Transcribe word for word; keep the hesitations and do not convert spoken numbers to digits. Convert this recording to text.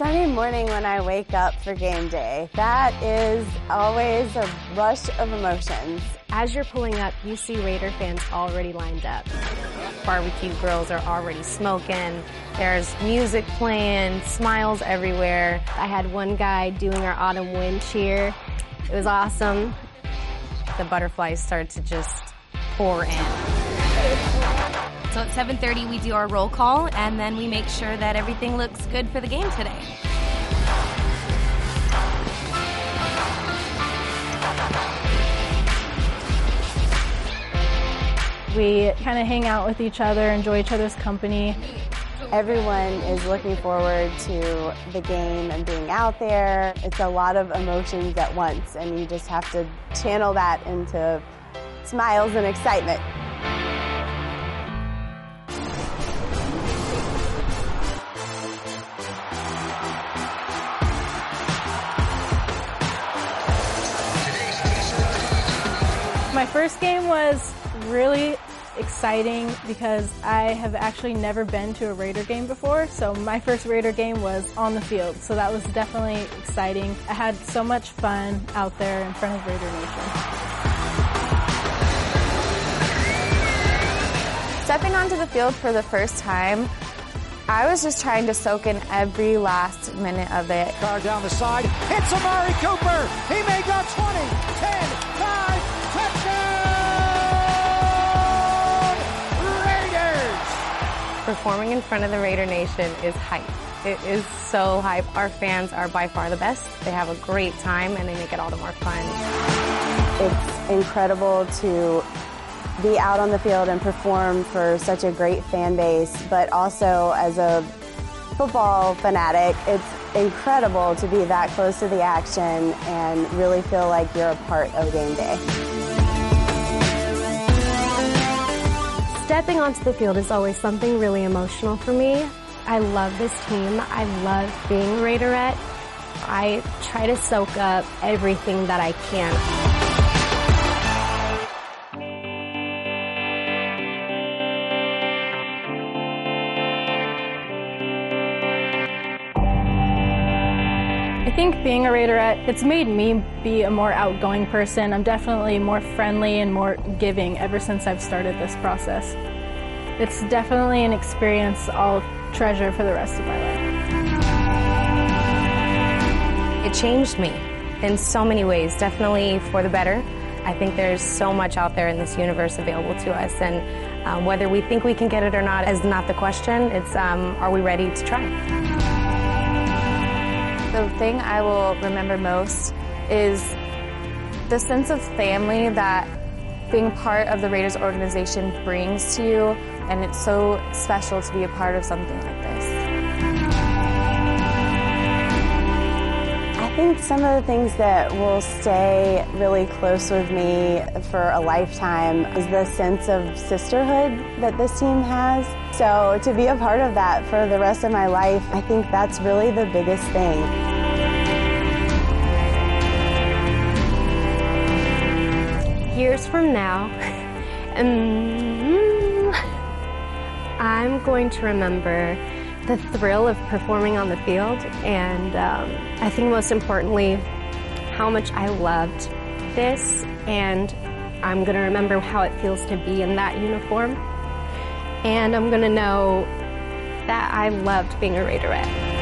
Sunday morning when I wake up for game day, that is always a rush of emotions. As you're pulling up, you see Raider fans already lined up. Barbecue grills are already smoking. There's music playing, smiles everywhere. I had one guy doing our autumn wind cheer. It was awesome. The butterflies start to just pour in. So at seven thirty, we do our roll call, and then we make sure that everything looks good for the game today. We kind of hang out with each other, enjoy each other's company. Everyone is looking forward to the game and being out there. It's a lot of emotions at once, and you just have to channel that into smiles and excitement. My first game was really exciting because I have actually never been to a Raider game before, so my first Raider game was on the field, so that was definitely exciting. I had so much fun out there in front of Raider Nation. Stepping onto the field for the first time, I was just trying to soak in every last minute of it. Car down the side, hits Amari Cooper. He may go twenty, ten, five, touchdown! Raiders! Performing in front of the Raider Nation is hype. It is so hype. Our fans are by far the best. They have a great time and they make it all the more fun. It's incredible to be out on the field and perform for such a great fan base, but also as a football fanatic, it's incredible to be that close to the action and really feel like you're a part of game day. Stepping onto the field is always something really emotional for me. I love this team. I love being a Raiderette. I try to soak up everything that I can. I think being a Raiderette, it's made me be a more outgoing person. I'm definitely more friendly and more giving ever since I've started this process. It's definitely an experience I'll treasure for the rest of my life. It changed me in so many ways, definitely for the better. I think there's so much out there in this universe available to us, and um, whether we think we can get it or not is not the question. It's um, are we ready to try? The thing I will remember most is the sense of family that being part of the Raiders organization brings to you, and it's so special to be a part of something like this. I think some of the things that will stay really close with me for a lifetime is the sense of sisterhood that this team has. So to be a part of that for the rest of my life, I think that's really the biggest thing. Years from now, um, I'm going to remember the thrill of performing on the field, and um, I think most importantly, how much I loved this, and I'm going to remember how it feels to be in that uniform, and I'm going to know that I loved being a Raiderette.